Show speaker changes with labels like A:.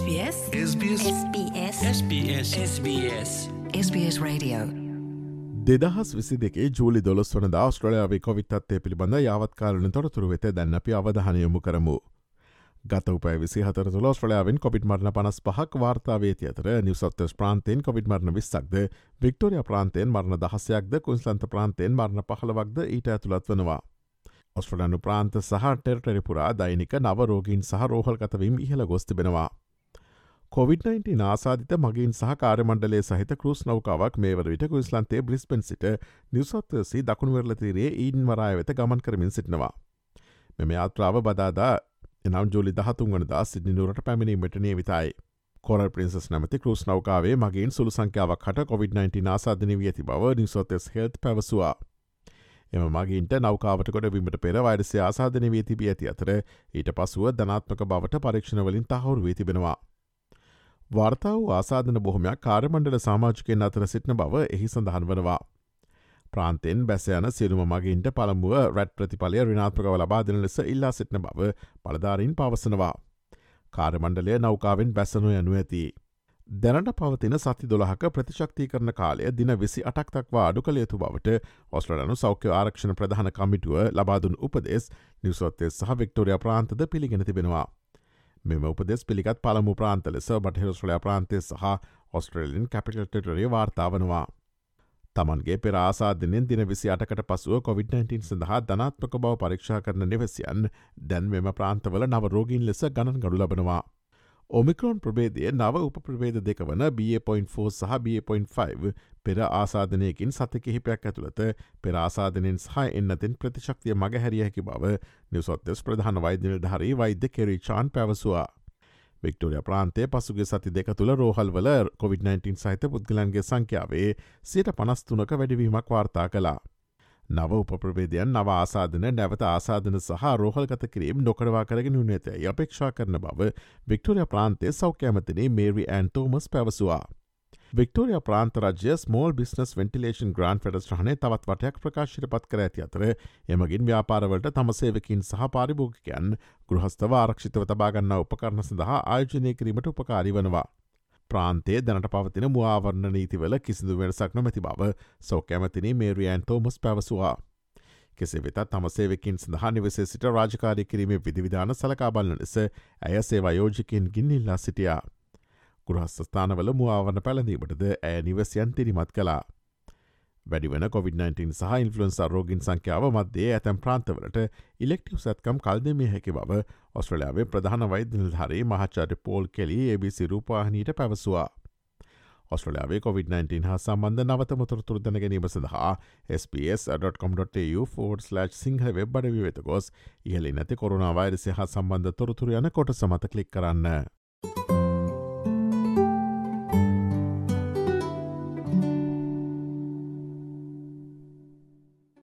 A: SBS
B: SBS Radio
C: 2022 July 12 වනදා ඔස්ට්‍රේලියාවේ Covid තත්ත්වය පිළිබඳ යාවත්කාලන තොරතුරු වෙත දැන් අපි අවධානය යොමු කරමු. ගත උපය 24 තුළ ඔස්ට්‍රේලියාවෙන් කොවිඩ් මරණ 55ක් වාර්තා වී ඇති අතර නිව් සවුත් වේල්ස් ප්‍රාන්තයෙන් කොවිඩ් මරණ 20ක්ද, වික්ටෝරියා ප්‍රාන්තයෙන් මරණ 16ක්ද, කුයින්ස්ලන්ත ප්‍රාන්තයෙන් මරණ 15ක්ද ඊට ඇතුළත් වනවා. ඔස්ට්‍රේලියානු ප්‍රාන්ත සහ ටෙරිටරි පුරා දෛනික නව රෝගීන් සහ රෝහල්ගත වීම ඉහළ ගොස් තිබෙනවා. COVID-19 ආසාධිත මගින් සහ කාර්යමණ්ඩලයේ සහිත කෘස් නෞකාවක් මේ වන විට කුයින්ස්ලන්තයේ බ්‍රිස්බන් සිට නිව් සවුත් වේල්ස් දකුණු වෙරළ තීරයේ ඊඩන් මරාය වෙත ගමන් කරමින් සිටිනවා. මෙම යාත්‍රාව බදාදා එනම් ජූලි 13 වනදා සිඩ්නි නුවරට පැමිණීමට නියමිතයි. කොරල් ප්‍රින්සස් නැමැති කෘස් නෞකාවේ මගින් සුළු සංඛ්‍යාවක් හට COVID-19 ආසාදනය වී ඇති බව නිව් සවුත් වේල්ස් හෙල්ත් පැවසුවා. එම මගින්ට නෞකාවට ගොඩවීමට පෙර වෛරසය ආසාදනය වී තිබී ඇති අතර ඊට පසුව ධනාත්මක බවට පරීක්ෂණවලින් තහවුරු වී තිබෙනවා. වාර්තා වූ ආසාදන බොහොමයක් කාර්යමණ්ඩල සමාජිකයන් අතර සිටින බව එහි සඳහන් වනවා. ප්‍රාන්තයෙන් බැස යන සියලුම මගින්ට පළමුව රැට් ප්‍රතිඵලය ඍණාත්මකව ලබා දෙන ලෙස ඉල්ලා සිටින බව බලධාරීන් පවසනවා. කාර්යමණ්ඩලය නෞකාවෙන් බැසනු යනු ඇති. දැනට පවතින සති 12ක ප්‍රතිශක්තිකරණ කාලය දින 28ක් දක්වා අඩු කළ යුතු බවට ඔස්ට්‍රේලියානු සෞඛ්‍ය ආරක්ෂණ ප්‍රධාන කමිටුව ලබා දුන් උපදෙස් නිව් සවුත් වේල්ස් සහ වික්ටෝරියා ප්‍රාන්තද පිළිගෙන තිබෙනවා. මෙම උපදෙස් පිළිගත් පළමු ප්‍රාන්ත ලෙස බටහිර ඔස්ට්‍රේලියා ප්‍රාන්තය සහ ඔස්ට්‍රේලියන් කැපිටල් ටෙරිටරිය වාර්තා වනවා. තමන්ගේ පෙර ආසාදනයෙන් දින 28කට පසුව COVID-19 සඳහා ධනාත්මක බව පරීක්ෂා කරන නිවසියන් දැන් මෙම ප්‍රාන්තවල නව රෝගීන් ලෙස ගණන් ගනු ලබනවා. ඔමික්‍රෝන් ප්‍රභේදය නව උප ප්‍රභේද දෙක වන BA.4 සහ BA.5 පෙර ආසාදනයකින් සති කිහිපයක් ඇතුළත පෙර ආසාදනයෙන් සහ එන්නතින් ප්‍රතිශක්තිය මගහැරිය හැකි බව නිව් සවුත් වේල්ස් ප්‍රධාන වෛද්‍ය නිලධාරී වෛද්‍ය කෙරි චාන් පැවසුවා. වික්ටෝරියා ප්‍රාන්තයේ පසුගිය සති දෙක තුළ රෝහල්වල COVID-19 සහිත පුද්ගලයන්ගේ සංඛ්‍යාවේ 53%ක වැඩිවීමක් වාර්තා කළා. නව උපප්‍රභේදයන් නව ආසාදන නැවත ආසාදන සහ රෝහල්ගත කිරීම නොකරවා කරගෙන යනු ඇතැයි අපේක්ෂා කරන බව වික්ටෝරියා ප්‍රාන්තයේ සෞඛ්‍ය ඇමතිනි මේරි ඇන් තෝමස් පැවසුවා. වික්ටෝරියා ප්‍රාන්ත රජ්‍ය ස්මෝල් බිස්නස් වෙන්ටිලේෂන් ග්‍රාන්ට් ෆෙඩරේෂනය තවත් වටයක් ප්‍රකාශයට පත් කර ඇති අතර එමගින් ව්‍යාපාරවලට තම සේවකීන් සහ පාරිභෝගිකයන් ගෘහස්ථව ආරක්ෂිතව තබා ගන්නා උපකරණ සඳහා ආයෝජනය කිරීමට උපකාරී වනවා. ප්‍රාන්තයේ දැනට පවතින මුවාවරණ නීතිවල කිසිදු වෙනසක් නොමැති බව සෞඛ්‍ය ඇමතිනි මේරි ඇන් තෝමස් පැවසුවා. කෙසේ වෙතත් තම සේවකීන් සඳහා නිවසේ සිට රාජකාරී කිරීමේ විධිවිධාන සලකා බලන ලෙස ඇය සේවා යෝජකයින්ගෙන් ඉල්ලා සිටියා. ගෘහස්ථානවල මුවාවරණ පැළඳීමටද ඇය නිවසයන් තිරිමත් කළා. වැඩිවන COVID-19 සහ ඉන්ෆ්ලුවෙන්සා රෝගීන් සංඛ්‍යාව මධ්‍යයේ ඇතැම් ප්‍රාන්තවලට ඉලෙක්ටිව් සැත්කම් කල්දෙමිය හැකි බව ඔස්ට්‍රේලියාවේ ප්‍රධාන වෛද්‍ය නිලධාරී මහාචාර්ය පෝල් කෙලි ABC රූපවාහිනියට පැවසුවා. ඔස්ට්‍රේලියාවේ COVID-19 හා සම්බන්ධ නවතම තොරතුරු දැන ගැනීම සඳහා sbs.com.au/සිංහල වෙබ් අඩවිය වෙත ගොස් ඉහළින් නැති කොරෝනා වෛරසය හා සම්බන්ධ තොරතුරු යන කොටස මත ක්ලික් කරන්න.